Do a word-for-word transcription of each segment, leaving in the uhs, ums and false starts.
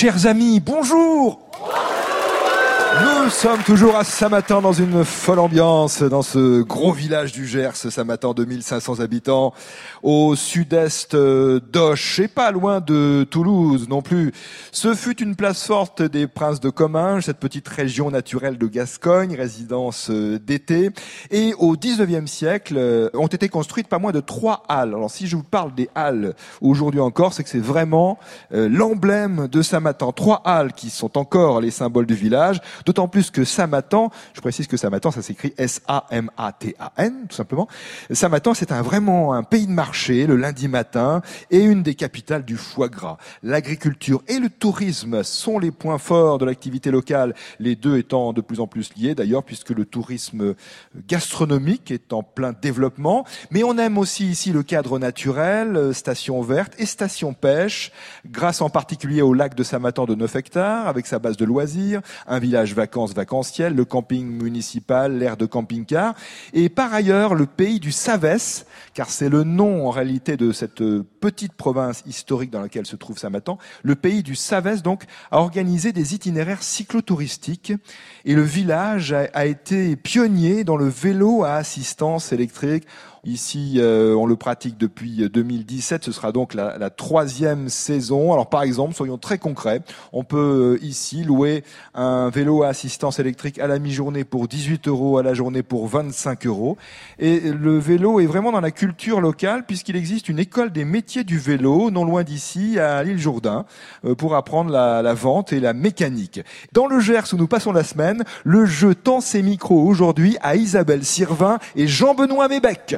Chers amis, bonjour! Nous sommes toujours à Samatan dans une folle ambiance, dans ce gros village du Gers, Samatan, deux mille cinq cents habitants, au sud-est d'Auch et pas loin de Toulouse non plus. Ce fut une place forte des princes de Comminges, cette petite région naturelle de Gascogne, résidence d'été. Et au dix-neuvième siècle, ont été construites pas moins de trois halles. Alors si je vous parle des halles aujourd'hui encore, c'est que c'est vraiment euh, l'emblème de Samatan. Trois halles qui sont encore les symboles du village. D'autant plus que Samatan, je précise que Samatan, ça s'écrit S A M A T A N, tout simplement. Samatan, c'est un, vraiment un pays de marché, le lundi matin, et une des capitales du foie gras. L'agriculture et le tourisme sont les points forts de l'activité locale, les deux étant de plus en plus liés, d'ailleurs, puisque le tourisme gastronomique est en plein développement. Mais on aime aussi ici le cadre naturel, station verte et station pêche, grâce en particulier au lac de Samatan de neuf hectares, avec sa base de loisirs, un village vacances vacancielles, le camping municipal, l'aire de camping-car, et par ailleurs le pays du Savès, car c'est le nom en réalité de cette petite province historique dans laquelle se trouve Samatan. Le pays du Savès donc a organisé des itinéraires cyclotouristiques et le village a, a été pionnier dans le vélo à assistance électrique. Ici, euh, on le pratique depuis deux mille dix-sept. Ce sera donc la, la troisième saison. Alors, par exemple, soyons très concrets. On peut euh, ici louer un vélo à assistance électrique à la mi-journée pour dix-huit euros, à la journée pour vingt-cinq euros. Et le vélo est vraiment dans la culture locale puisqu'il existe une école des métiers du vélo, non loin d'ici, à l'île Jourdain, euh, pour apprendre la, la vente et la mécanique. Dans le Gers où nous passons la semaine, le jeu tend ses micros aujourd'hui à Isabelle Sirvin et Jean-Benoît Mébec.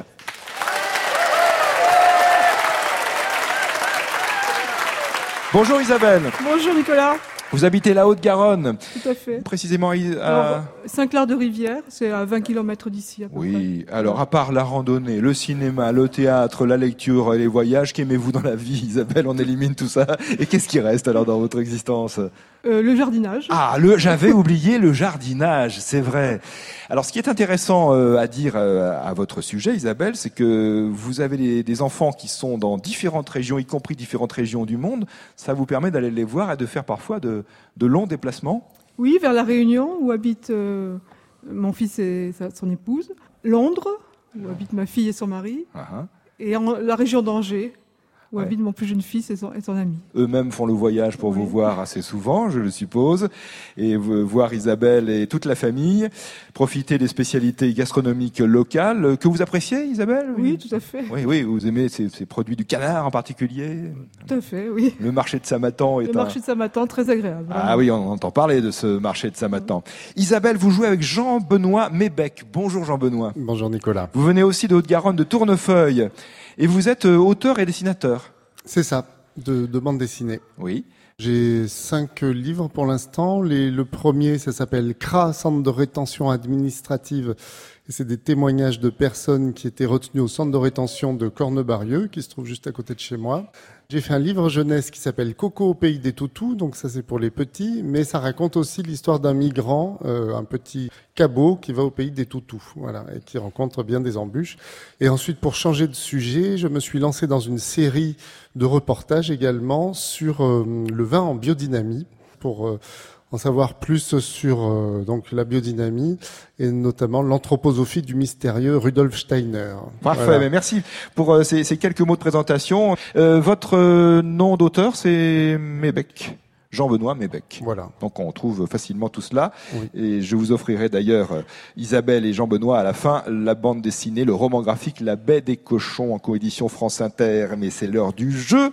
Bonjour Isabelle. Bonjour Nicolas. Vous habitez la Haute-Garonne. Tout à fait. Précisément à... Saint-Clair-de-Rivière, c'est à vingt kilomètres d'ici à peu oui, près. alors à part la randonnée, le cinéma, le théâtre, la lecture, les voyages, qu'aimez-vous dans la vie Isabelle? On élimine tout ça. Et qu'est-ce qui reste alors dans votre existence? euh, Le jardinage. Ah, le, j'avais oublié le jardinage, c'est vrai. Alors ce qui est intéressant euh, à dire euh, à votre sujet Isabelle, c'est que vous avez les, des enfants qui sont dans différentes régions, y compris différentes régions du monde. Ça vous permet d'aller les voir et de faire parfois de, de longs déplacements? Oui, vers La Réunion, où habite euh, mon fils et sa, son épouse. Londres, où habite ma fille et son mari. Uh-huh. Et en, la région d'Angers, où ouais. habite mon plus jeune fils et son, et son ami. Eux-mêmes font le voyage pour oui. vous voir assez souvent, je le suppose, et voir Isabelle et toute la famille, profiter des spécialités gastronomiques locales que vous appréciez, Isabelle? Oui, tout à fait. Oui, oui, vous aimez ces, ces produits du canard en particulier? Tout à fait, oui. Le marché de Samatan est Le un... marché de Samatan, très agréable. Ah vraiment. Oui, on entend parler de ce marché de Samatan. Oui. Isabelle, vous jouez avec Jean-Benoît Mébec. Bonjour Jean-Benoît. Bonjour Nicolas. Vous venez aussi de Haute-Garonne, de Tournefeuille. Et vous êtes auteur et dessinateur. C'est ça, de, de bande dessinée. Oui. J'ai cinq livres pour l'instant. Les, le premier, ça s'appelle C R A, Centre de rétention administrative. Et c'est des témoignages de personnes qui étaient retenues au centre de rétention de Cornebarieux, qui se trouve juste à côté de chez moi. J'ai fait un livre jeunesse qui s'appelle Coco au pays des toutous, donc ça c'est pour les petits, mais ça raconte aussi l'histoire d'un migrant, euh, un petit cabot qui va au pays des toutous, voilà, et qui rencontre bien des embûches. Et ensuite, pour changer de sujet, je me suis lancé dans une série de reportages également sur euh, le vin en biodynamie, pour euh, en savoir plus sur euh, donc la biodynamie et notamment l'anthroposophie du mystérieux Rudolf Steiner. Parfait, voilà. Mais merci pour euh, ces, ces quelques mots de présentation. Euh, votre euh, nom d'auteur, c'est Mébec. Jean-Benoît Mébec. Voilà. Donc on trouve facilement tout cela. Oui. Et je vous offrirai d'ailleurs, euh, Isabelle et Jean-Benoît, à la fin, la bande dessinée, le roman graphique La Baie des Cochons en coédition France Inter. Mais c'est l'heure du jeu.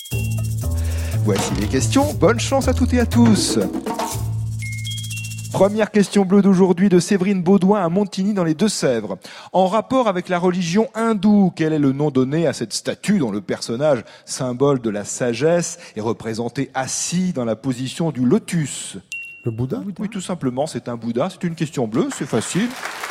Voici les questions. Bonne chance à toutes et à tous. Première question bleue d'aujourd'hui de Séverine Baudouin à Montigny dans les Deux-Sèvres. En rapport avec la religion hindoue, quel est le nom donné à cette statue dont le personnage, symbole de la sagesse, est représenté assis dans la position du lotus? Le Bouddha? Bouddha. Oui, tout simplement, c'est un Bouddha. C'est une question bleue, c'est facile.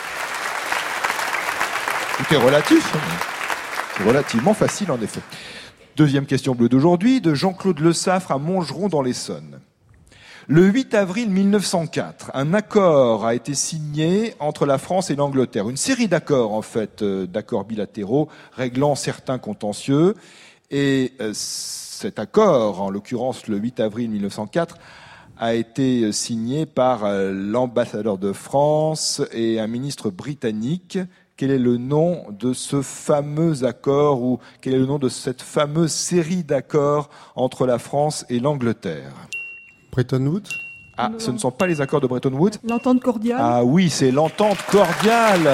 Tout est relatif. C'est relativement facile en effet. Deuxième question bleue d'aujourd'hui de Jean-Claude Le Saffre à Montgeron dans l'Essonne. Le huit avril mille neuf cent quatre, un accord a été signé entre la France et l'Angleterre. Une série d'accords, en fait, euh, d'accords bilatéraux réglant certains contentieux. Et euh, cet accord, en l'occurrence le huit avril mille neuf cent quatre, a été signé par euh, l'ambassadeur de France et un ministre britannique. Quel est le nom de ce fameux accord ou quel est le nom de cette fameuse série d'accords entre la France et l'Angleterre? Bretton Woods. Ah, ce ne sont pas les accords de Bretton Woods. L'entente cordiale. Ah oui, c'est l'entente cordiale.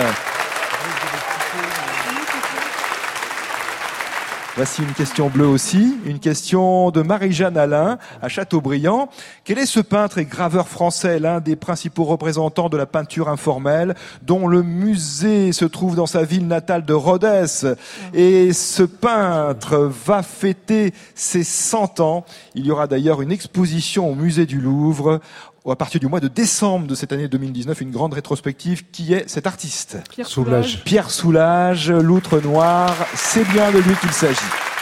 Voici une question bleue aussi, une question de Marie-Jeanne Alain à Châteaubriand. Quel est ce peintre et graveur français, l'un des principaux représentants de la peinture informelle, dont le musée se trouve dans sa ville natale de Rhodes? Et ce peintre va fêter ses cent ans. Il y aura d'ailleurs une exposition au musée du Louvre à partir du mois de décembre de cette année deux mille dix-neuf, une grande rétrospective. Qui est cet artiste? Pierre Soulages. Soulages. Pierre Soulages, l'outre noir, c'est bien de lui qu'il s'agit.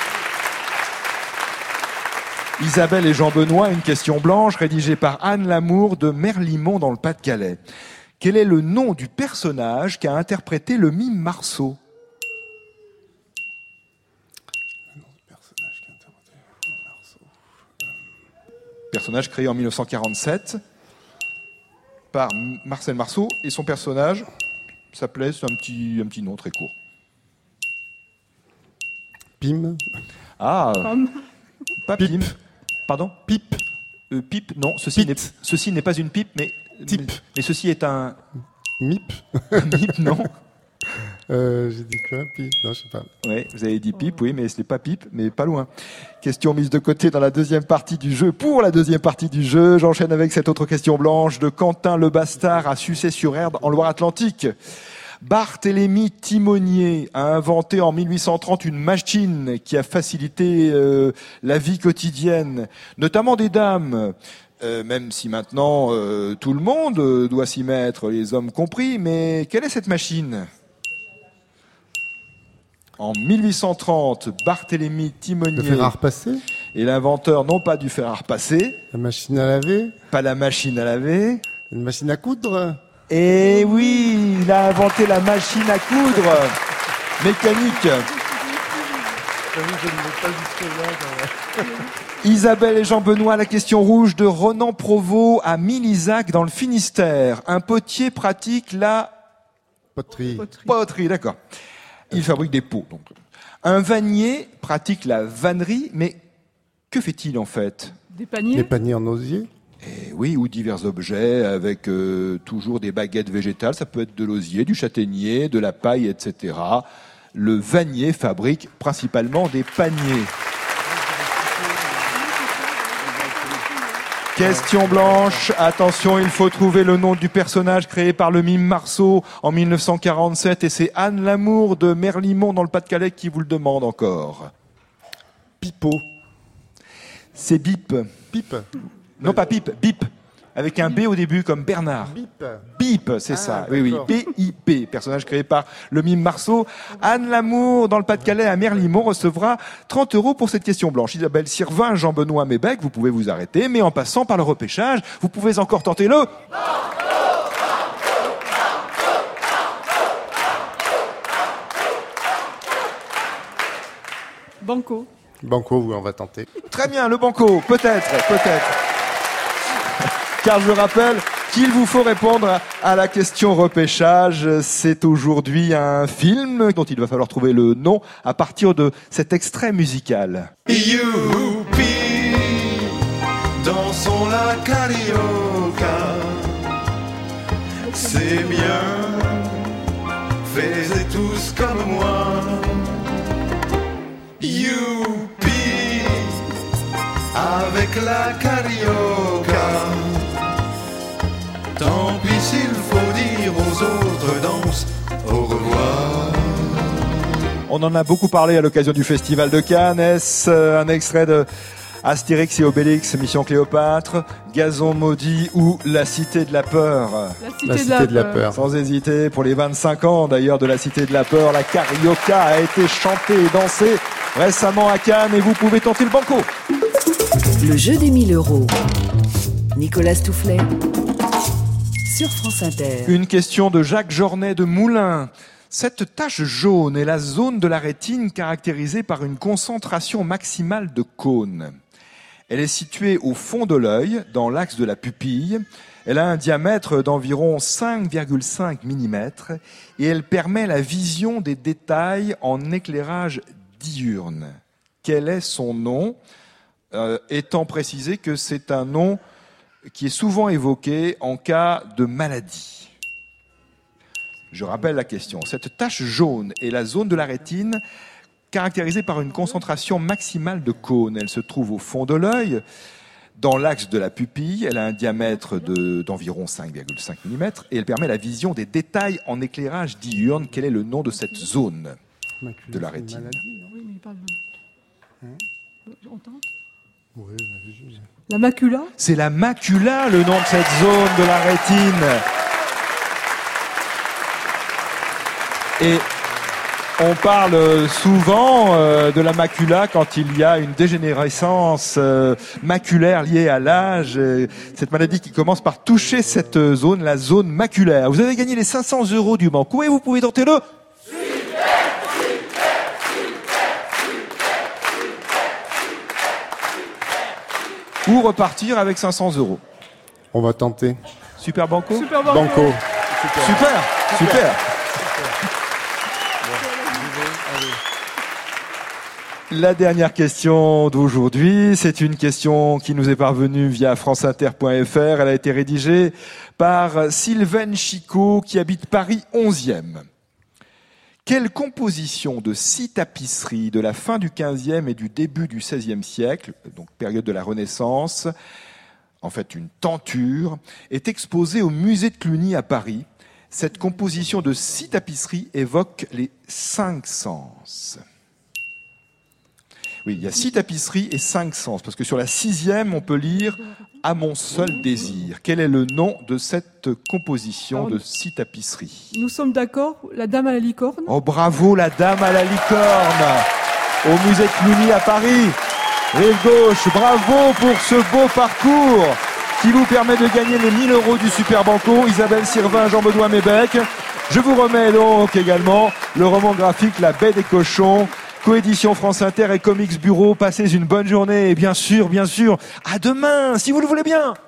Isabelle et Jean Benoît, une question blanche rédigée par Anne Lamour de Merlimont dans le Pas-de-Calais. Quel est le nom du personnage qu'a interprété le mime Marceau? Personnage créé en mille neuf cent quarante-sept par Marcel Marceau, et son personnage s'appelait, c'est un petit, un petit nom très court. Pim. Ah, Pomme. pas Pipe. Pim. Pardon? Pipe. Euh, pipe, non, ceci Pite. n'est, ceci n'est pas une pipe, mais, Type. mais, mais ceci est un, Mip. un pipe, non? Euh, j'ai dit quoi? Pipe. Non, je sais pas. Oui, vous avez dit pipe, oui, mais ce n'est pas pipe, mais pas loin. Question mise de côté dans la deuxième partie du jeu. Pour la deuxième partie du jeu, j'enchaîne avec cette autre question blanche de Quentin Le Bastard à Sucé-sur-Erdre en Loire-Atlantique. Barthélemy Timonier a inventé en mille huit cent trente une machine qui a facilité euh, la vie quotidienne, notamment des dames. Euh, même si maintenant euh, tout le monde euh, doit s'y mettre, les hommes compris, mais quelle est cette machine? En mille huit cent trente, Barthélemy Timonier Le fer à repasser. est l'inventeur non pas du fer à repasser, La machine à laver. pas la machine à laver. Une machine à coudre. Et oui, il a inventé la machine à coudre mécanique. Isabelle et Jean Benoît, la question rouge de Ronan Provost à Milizac dans le Finistère. Un potier pratique la Poterie. Poterie. poterie, d'accord. Il fabrique des pots. Donc. Un vannier pratique la vannerie, mais que fait-il en fait? Des paniers. Les paniers en osier. Eh oui, ou divers objets avec euh, toujours des baguettes végétales. Ça peut être de l'osier, du châtaignier, de la paille, et cetera. Le vannier fabrique principalement des paniers. Question blanche, attention, il faut trouver le nom du personnage créé par le mime Marceau en mille neuf cent quarante-sept et c'est Anne Lamour de Merlimont dans le Pas-de-Calais qui vous le demande encore. Pipeau. C'est Bip. Pipe. Non pas Pipe, Bip. Avec un B au début comme Bernard. Bip. Bip, c'est Ah, ça. Oui, oui. d'accord. B I P, personnage créé par le mime Marceau. Anne Lamour, dans le Pas-de-Calais, à Merlimont, recevra trente euros pour cette question blanche. Isabelle Sirvin, Jean-Benoît Mébec, vous pouvez vous arrêter, mais en passant par le repêchage, vous pouvez encore tenter le... Banco. Banco, oui, on va tenter. Très bien, le banco, peut-être, peut-être. Car je rappelle qu'il vous faut répondre à la question repêchage. C'est aujourd'hui un film dont il va falloir trouver le nom à partir de cet extrait musical. Youpi, dansons la carioca. C'est bien, faites tous comme moi. Youpi, avec la carioca. Tant pis s'il faut dire aux autres danses au revoir. On en a beaucoup parlé à l'occasion du Festival de Cannes. Est-ce euh, un extrait de Astérix et Obélix, Mission Cléopâtre, Gazon maudit ou La Cité de la Peur? La cité, La de, cité la de la peur. peur. Sans hésiter, pour les vingt-cinq ans d'ailleurs de La Cité de la Peur, la carioca a été chantée et dansée récemment à Cannes et vous pouvez tenter le banco. Le jeu des mille euros. Nicolas Toufflet sur France Inter. Une question de Jacques Jornet de Moulins. Cette tache jaune est la zone de la rétine caractérisée par une concentration maximale de cône. Elle est située au fond de l'œil, dans l'axe de la pupille. Elle a un diamètre d'environ cinq virgule cinq millimètres et elle permet la vision des détails en éclairage diurne. Quel est son nom ? euh, Étant précisé que c'est un nom qui est souvent évoqué en cas de maladie. Je rappelle la question. Cette tache jaune est la zone de la rétine caractérisée par une concentration maximale de cône. Elle se trouve au fond de l'œil, dans l'axe de la pupille. Elle a un diamètre de, d'environ cinq virgule cinq millimètres et elle permet la vision des détails en éclairage diurne. Quel est le nom de cette zone de la rétine ? Oui, mais il parle de... Hein On tente ? Oui, bah, La macula ? C'est la macula, le nom de cette zone de la rétine. Et on parle souvent euh, de la macula quand il y a une dégénérescence euh, maculaire liée à l'âge. Et cette maladie qui commence par toucher cette zone, la zone maculaire. Vous avez gagné les cinq cents euros du banco et vous pouvez tenter le... Ou repartir avec cinq cents euros. On va tenter. Super banco ? Super banco. Banco. Super, super. La dernière question d'aujourd'hui, c'est une question qui nous est parvenue via franceinter point f r. Elle a été rédigée par Sylvain Chicot qui habite Paris onzième. Quelle composition de six tapisseries de la fin du quinzième et du début du seizième siècle, donc période de la Renaissance, en fait une tenture, est exposée au musée de Cluny à Paris? Cette composition de six tapisseries évoque les cinq sens. Oui, il y a six tapisseries et cinq sens, parce que sur la sixième, on peut lire « À mon seul désir ». Quel est le nom de cette composition de six tapisseries ? Nous sommes d'accord, la dame à la licorne. Oh bravo, la dame à la licorne, au musée de Cluny à Paris. Rive gauche, bravo pour ce beau parcours qui vous permet de gagner les mille euros du Super Banco. Isabelle Sirvin, Jean-Benoît Mébec. Je vous remets donc également le roman graphique La Baie des Cochons, coédition France Inter et Comics Bureau. Passez une bonne journée et bien sûr, bien sûr, à demain, si vous le voulez bien.